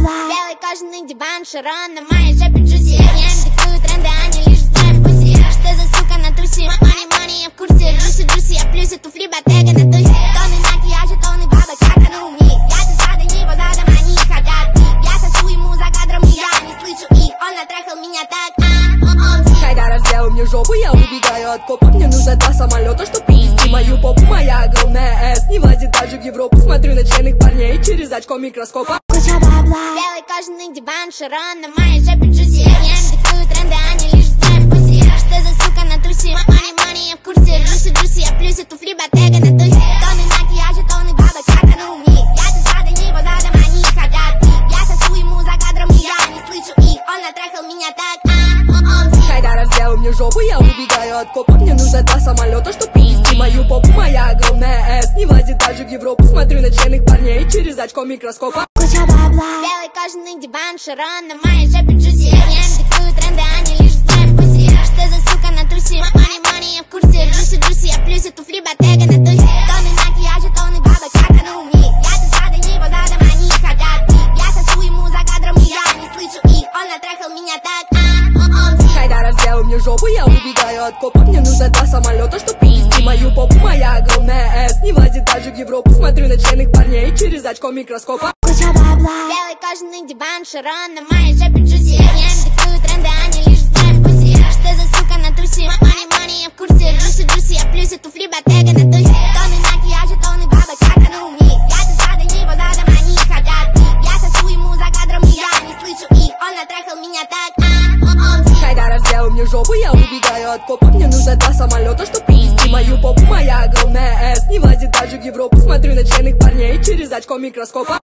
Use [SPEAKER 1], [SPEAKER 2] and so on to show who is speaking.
[SPEAKER 1] Белый кожаный диван, Шарон на моей жопе джуси. Я диктую тренды, они лишь в твоей пуси. Что за сука на тусе? Money, я в курсе. Джуси, я плюсы, туфли, ботега на тусе. Тонны макияжа, тонны бабок, чакану у них. Я тут задом, его задом, они хотят пить. Я сосу ему за кадром, и я не слышу их. Он натрахал меня так,
[SPEAKER 2] Хайдар раздел мне жопу, я убегаю от копа. Мне нужно два самолета, чтоб принести мою попу. Моя огромная S не влазит даже в Европу. Смотрю на членных парней через очко микроскопа.
[SPEAKER 1] Белый кожаный диван, Шарон на моей жопе джуси. Я диктую тренды, они лишь в твоей пуси. Что за сука на тусе? Money, я в курсе. Джуси, я плюсы, туфли, ботега на тусе. Тонны макияжа, тонны бабок, чакану у них. Я тут задом, его задом, они хотят пить. Я сосу ему за кадром, и я не слышу их. Он натрахал меня так,
[SPEAKER 2] Хайдар раздел мне жопу, я убегаю от копа. Мне нужно два самолета, чтоб принести мою попу. Моя огромная S не влазит даже в Европу. Смотрю на членных парней через очко микроскопа.
[SPEAKER 1] Белый кожаный диван, Шарон на моей жопе джуси. Я диктую тренды, они лишь в твоей пуси. Что за сука на тусе? Money, я в курсе. Джуси, я плюсы, туфли, ботега на тусе. Тонны макияжа, тонны бабок, чакану у них. Я тут задом, его задом, они хотят пить. Я сосу ему за кадром, и я не слышу их. Он натрахал меня так,
[SPEAKER 2] Хайдар раздел мне жопу, я убегаю от копа. Мне нужно два самолета, чтоб принести мою попу. Моя огромная S не влазит даже в Европу. Смотрю на членных парней через очко микроскопа.
[SPEAKER 1] Белый кожаный диван, Шарон на моей жопе джуси. Я диктую тренды, они лишь в твоей пуси. Что за сука на тусе? Money, я в курсе. Джуси, я плюсы, туфли, ботега на тусе. Тонны макияжа, тонны бабок, чакану у них. Я тут задом, его задом, они хотят пить. Я сосу ему за кадром, и я не слышу их. Он натрахал меня так,
[SPEAKER 2] Хайдар раздел мне жопу, я убегаю от копа. Мне нужно два самолета, чтоб принести мою попу. Моя огромная S не влазит даже в Европу. Смотрю на членных парней через очко микроскопа.